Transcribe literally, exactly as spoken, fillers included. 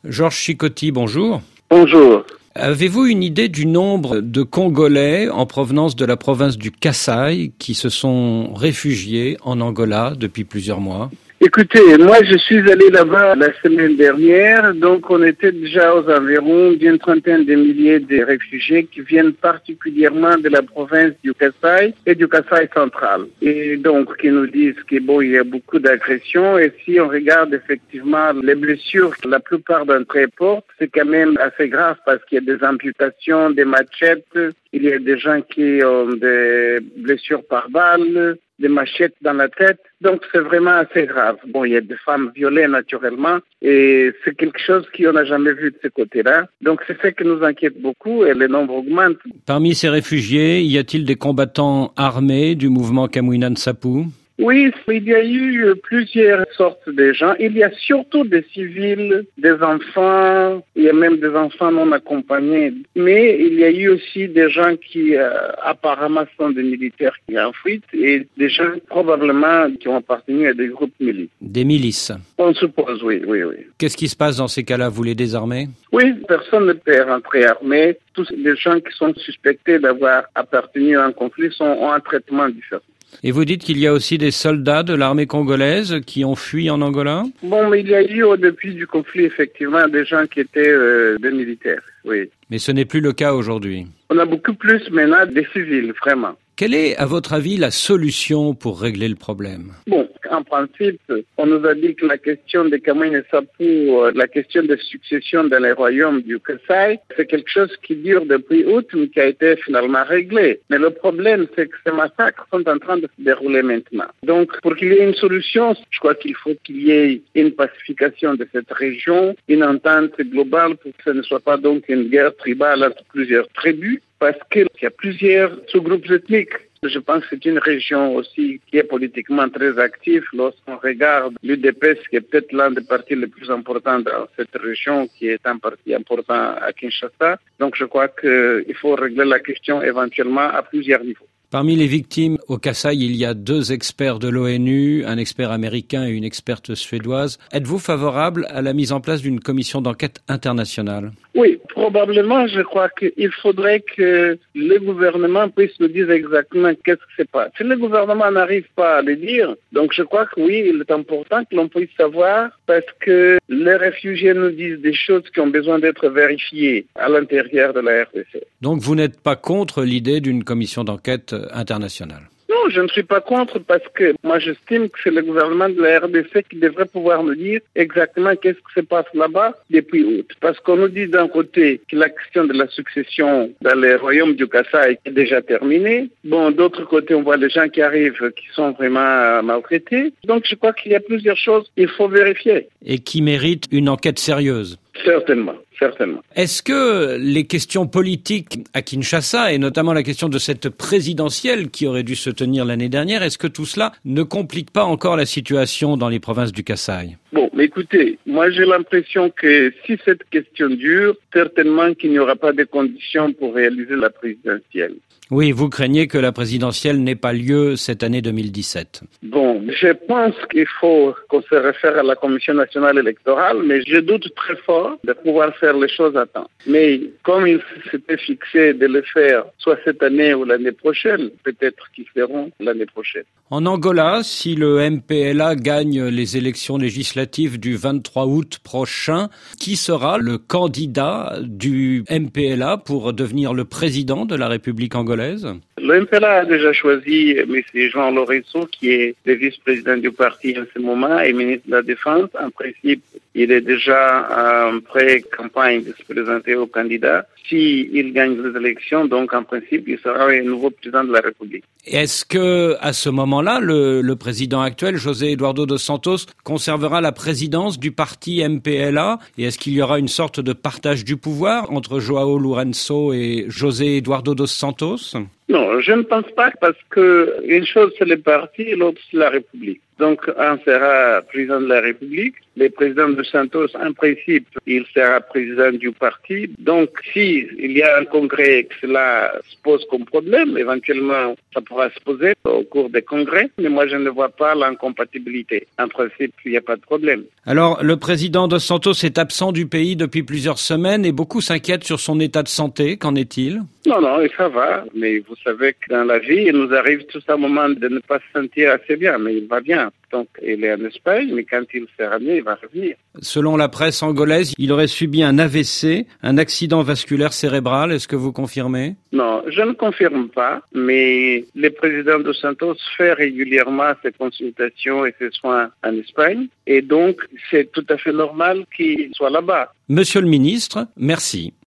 Georges Chikoti, bonjour. Bonjour. Avez-vous une idée du nombre de Congolais en provenance de la province du Kasaï qui se sont réfugiés en Angola depuis plusieurs mois? Écoutez, moi je suis allé là-bas la semaine dernière, donc on était déjà aux environs d'une trentaine de milliers de réfugiés qui viennent particulièrement de la province du Kasaï et du Kasaï central. Et donc qui nous disent que bon, il y a beaucoup d'agressions et si on regarde effectivement les blessures que la plupart d'entre eux portent, c'est quand même assez grave parce qu'il y a des amputations, des machettes, il y a des gens qui ont des blessures par balle, des machettes dans la tête. Donc c'est vraiment assez grave. Bon, il y a des femmes violées naturellement et c'est quelque chose qu'on n'a jamais vu de ce côté-là. Donc c'est ce qui nous inquiète beaucoup et le nombre augmente. Parmi ces réfugiés, y a-t-il des combattants armés du mouvement Kamwina Nsapu? Oui, il y a eu plusieurs sortes de gens. Il y a surtout des civils, des enfants, il y a même des enfants non accompagnés. Mais il y a eu aussi des gens qui euh, apparemment sont des militaires qui ont fui et des gens probablement qui ont appartenu à des groupes milices. Des milices? On suppose, oui, oui, oui. Qu'est-ce qui se passe dans ces cas-là? Vous les désarmez? Oui, personne ne peut rentrer armé. Tous les gens qui sont suspectés d'avoir appartenu à un conflit sont, ont un traitement différent. Et vous dites qu'il y a aussi des soldats de l'armée congolaise qui ont fui en Angola? Bon, mais il y a eu au début du conflit, effectivement, des gens qui étaient euh, des militaires, oui. Mais ce n'est plus le cas aujourd'hui. On a beaucoup plus maintenant des civils, vraiment. Quelle est, à votre avis, la solution pour régler le problème? Bon, en principe, on nous a dit que la question de Kamwina Nsapu, la question de succession dans les royaumes du Kasaï, c'est quelque chose qui dure depuis août, mais qui a été finalement réglé. Mais le problème, c'est que ces massacres sont en train de se dérouler maintenant. Donc, pour qu'il y ait une solution, je crois qu'il faut qu'il y ait une pacification de cette région, une entente globale pour que ce ne soit pas donc une guerre tribale entre plusieurs tribus, parce qu'il y a plusieurs sous-groupes ethniques. Je pense que c'est une région aussi qui est politiquement très active. Lorsqu'on regarde l'U D P S, qui est peut-être l'un des partis les plus importants dans cette région, qui est un parti important à Kinshasa. Donc je crois qu'il faut régler la question éventuellement à plusieurs niveaux. Parmi les victimes au Kasaï, il y a deux experts de l'ONU, un expert américain et une experte suédoise. Êtes-vous favorable à la mise en place d'une commission d'enquête internationale? Oui, probablement, je crois qu'il faudrait que le gouvernement puisse nous dire exactement qu'est-ce que c'est pas. Si le gouvernement n'arrive pas à le dire, donc je crois que oui, il est important que l'on puisse savoir parce que les réfugiés nous disent des choses qui ont besoin d'être vérifiées à l'intérieur de la R D C. Donc vous n'êtes pas contre l'idée d'une commission d'enquête internationale? Non, je ne suis pas contre parce que moi j'estime que c'est le gouvernement de la R D C qui devrait pouvoir nous dire exactement qu'est-ce qui se passe là-bas depuis août. Parce qu'on nous dit d'un côté que la question de la succession dans les royaumes du Kasaï est déjà terminée. Bon, d'autre côté, on voit les gens qui arrivent qui sont vraiment maltraités. Donc je crois qu'il y a plusieurs choses qu'il faut vérifier. Et qui méritent une enquête sérieuse? Certainement. Certainement. Est-ce que les questions politiques à Kinshasa, et notamment la question de cette présidentielle qui aurait dû se tenir l'année dernière, est-ce que tout cela ne complique pas encore la situation dans les provinces du Kasaï? Bon, mais écoutez, moi j'ai l'impression que si cette question dure, certainement qu'il n'y aura pas de conditions pour réaliser la présidentielle. Oui, vous craignez que la présidentielle n'ait pas lieu cette année deux mille dix-sept. Bon, je pense qu'il faut qu'on se réfère à la Commission nationale électorale, mais je doute très fort de pouvoir faire les choses à temps. Mais comme il s'était fixé de le faire soit cette année ou l'année prochaine, peut-être qu'ils feront l'année prochaine. En Angola, si le M P L A gagne les élections législatives du vingt-trois août prochain, qui sera le candidat du M P L A pour devenir le président de la République angolaise? Le M P L A a déjà choisi M. Jean Lorenzo, qui est le vice-président du parti en ce moment et ministre de la Défense. En principe, il est déjà en pré-campagne de se présenter au candidat. S'il gagne les élections, donc en principe, il sera le nouveau président de la République. Est-ce que, à ce moment-là, le, le président actuel, José Eduardo dos Santos, conservera la présidence du parti M P L A? Et est-ce qu'il y aura une sorte de partage du pouvoir entre João Lourenço et José Eduardo dos Santos? Non, je ne pense pas parce que une chose c'est le parti et l'autre c'est la République. Donc, un sera président de la République. Le président de Santos, en principe, il sera président du parti. Donc, si il y a un congrès et que cela se pose comme problème, éventuellement, ça pourra se poser au cours des congrès. Mais moi, je ne vois pas l'incompatibilité. En principe, il n'y a pas de problème. Alors, le président de Santos est absent du pays depuis plusieurs semaines et beaucoup s'inquiètent sur son état de santé. Qu'en est-il ? Non, non, ça va. Mais vous savez que dans la vie, il nous arrive tout un moment de ne pas se sentir assez bien. Mais il va bien. Donc, il est en Espagne, mais quand il sera mieux, il va revenir. Selon la presse angolaise, il aurait subi un A V C, un accident vasculaire cérébral. Est-ce que vous confirmez ? Non, je ne confirme pas, mais le président dos Santos fait régulièrement ses consultations et ses soins en Espagne. Et donc, c'est tout à fait normal qu'il soit là-bas. Monsieur le ministre, merci.